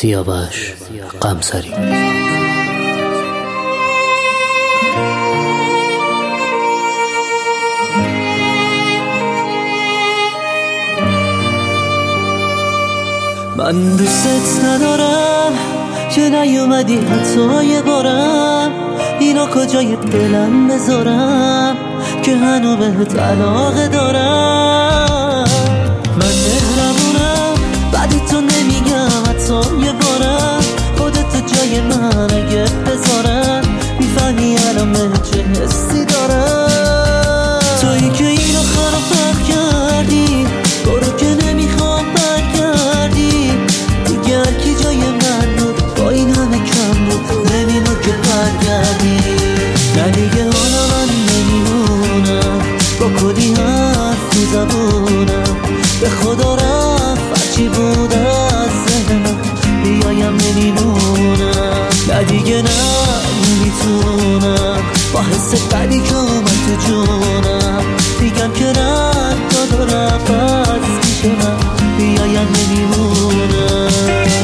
سیاوش قمصری. من دوستت ندارم که نیومدی حتی یه بارم، اینا کجای دلم بذارم که هنو بهت علاقه دارم. من مهربونم بعد تو نمیگم حتی یه بارم، خودت جای من اگه بذارم میفهمی الان من چه حسی دارم. تویی که اینو خراب کردی، برو که نمیخوام برگردی دیگه. هرکی جای من بود با این همه کم بود، نمیمون که برگردی. نه دیگه حالا من نمیمونم با کلی حرف تو زبونم، به خدا رفت هرچی بود از ذهن من بیایم نمیمونم. نه دیگه نمیتونم با حس بدی که اومد تو جونم، میگم که رد دارم بس میشه من بیایم نمیمونم.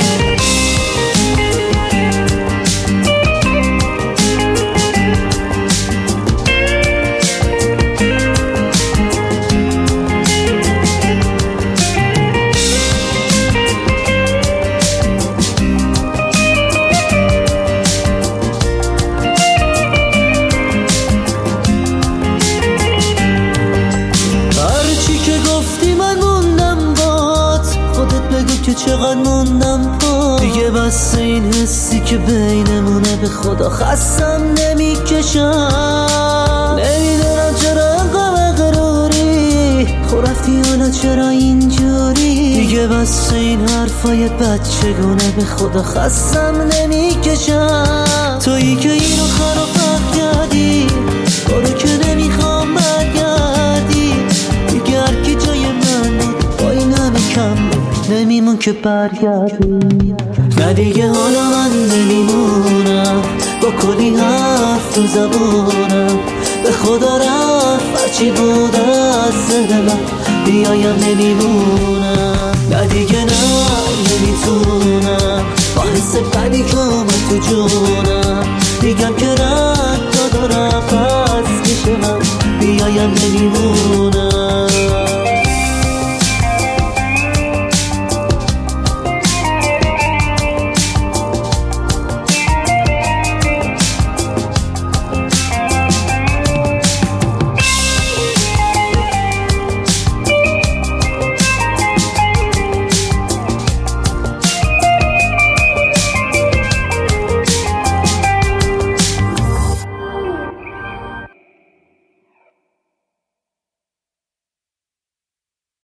که چقدر موندم پا دیگه، بس این حسی که بینمونه به خدا خستم نمیکشم. نمیدونم چرا انقدر غروری، خب رفتی حالا چرا اینجوری دیگه، بس این حرفای بچگونه به خدا خستم نمیکشم. تویی که اینو خراب کردی، برو که نمیخوام برگردی دیگه. هرکی جای من بود با این همه کم بود نمیمون که برگردی. نه دیگه حالا من نمیمونم با کلی حرف تو زبونم، به خدا رفت هرچی بود از ذهن من بیایم نمیمونم. نه دیگه نمیتونم با حس بدی که اومد تو جونم،